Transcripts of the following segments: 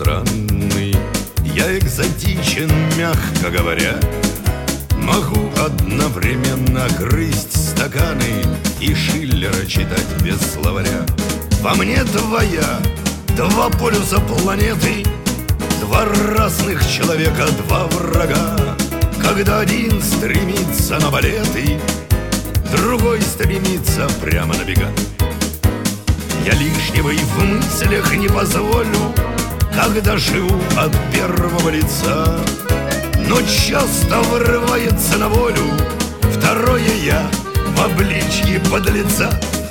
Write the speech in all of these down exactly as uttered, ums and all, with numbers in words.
странный. Я экзотичен, мягко говоря. Могу одновременно грызть стаканы и Шиллера читать без словаря. Во мне твоя, два полюса планеты, два разных человека, два врага. Когда один стремится на балеты, другой стремится прямо на бега. Я лишнего и в мыслях не позволю, когда живу от первого лица. Но часто вырывается на волю второе я в обличье подлеца.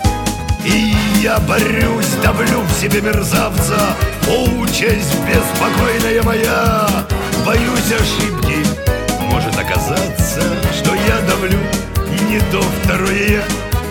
И я борюсь, давлю в себе мерзавца. О, участь беспокойная моя! Боюсь ошибки, может оказаться, что я давлю не то второе я.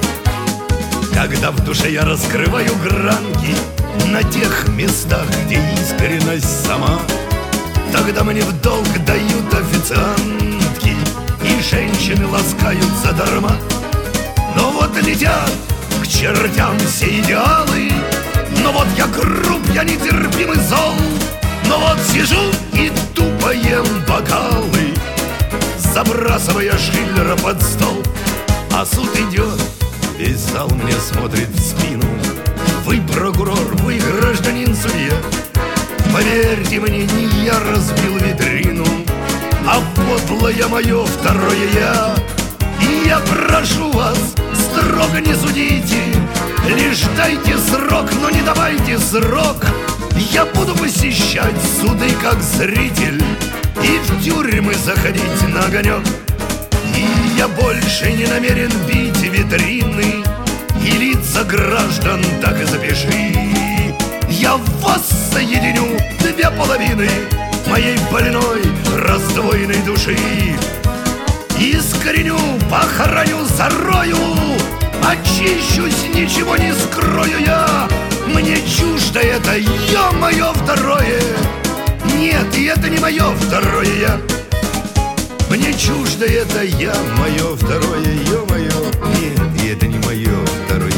Когда в душе я раскрываю гранки на тех местах, где искренность сама, тогда мне в долг дают официантки, и женщины ласкаются дарма. Но вот летят к чертям все идеалы, но вот я груб, я нетерпим и зол. Но вот сижу и тупо ем бокалы, забрасывая Шиллера под стол. А суд идет, весь зал мне смотрит в спину. Вы прокурор, вы гражданин судья. Поверьте мне, не я разбил витрину, а подлое мое второе я. И я прошу вас, строго не судите, лишь дайте срок, но не давайте срок. Я буду посещать суды как зритель и в тюрьмы заходить на огонек. И я больше не намерен бить витрины, и лица граждан так и запиши. Я в вас соединю две половины моей больной раздвоенной души. Искореню, похороню, зарою, очищусь, ничего не скрою я. Мне чуждо это я, мое второе. Нет, и это не мое второе я. Мне чуждо это я, мое второе, ё-моё. Нет, и это не мое второе.